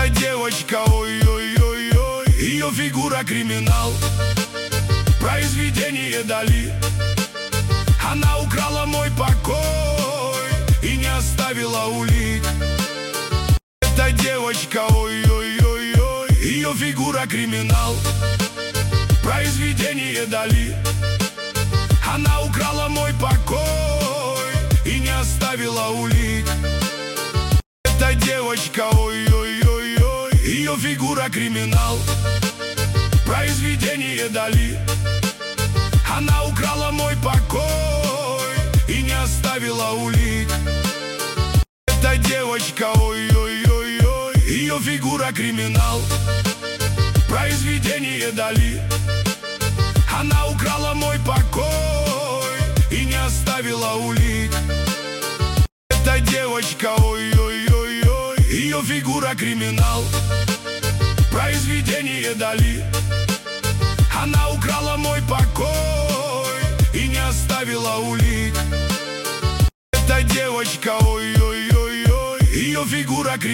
Эта девочка, ой-ой-ой-ой, ее фигура криминал, произведение Дали. Она украла мой покой и не оставила улик. Эта девочка, ой-ой-ой-ой, ее фигура криминал, произведение Дали. Она украла мой покой и не оставила улик. Эта девочка, ой-ой-ой-ой, ее фигура криминал, произведение Дали. Она украла мой покой и не оставила улик. Эта девочка, ой-ой-ой-ой, ее фигура криминал, произведение Дали. Она украла мой покой и не оставила улик. Эта девочка, ой-ой-ой-ой, ее фигура криминал, произведение Дали. Она украла мой покой и не оставила улик. Эта девочка, ой-ой-ой-ой, ее фигура криминал.